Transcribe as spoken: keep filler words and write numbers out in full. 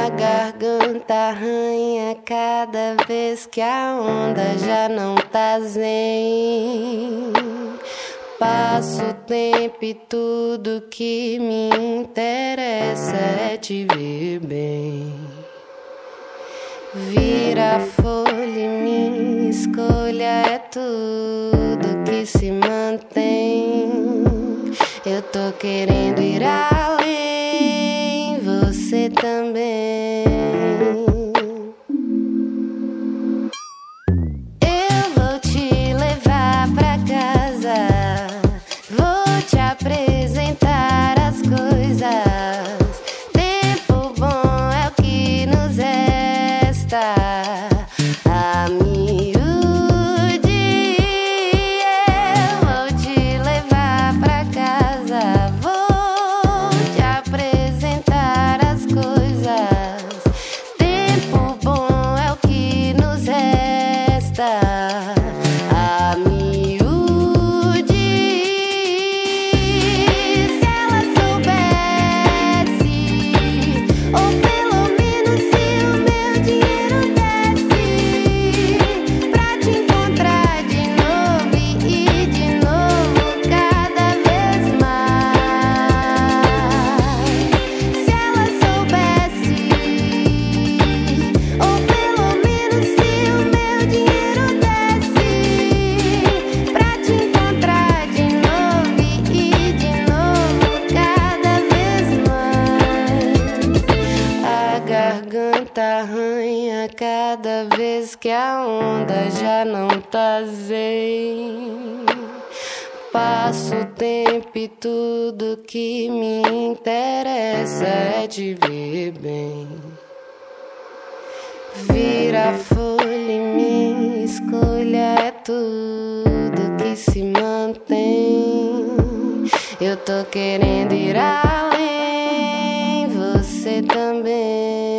A garganta arranha cada vez que a onda já não tá zen. Passo o tempo e tudo que me interessa é te ver bem. Vira folha e minha escolha é tudo que se mantém. Eu tô querendo ir além, você também. Eu vou te levar pra casa, vou te apresentar as coisas. Tempo bom é o que nos resta, a miúde. Eu vou te levar pra casa, vou te apresentar as coisas. Tempo bom é o que nos resta, a miúde. Se ela soubesse, ou pelo menos se o meu dinheiro desse, pra te encontrar de novo e de novo cada vez mais. Se ela soubesse, ou pelo menos se o meu dinheiro desse, pra te encontrar de novo e de novo cada vez mais. A garganta arranha cada vez que a onda já não tá zen. Passo o tempo e tudo que me interessa é te ver bem. Vira folha e minha escolha é tudo que se mantém. Eu tô querendo ir além, você também.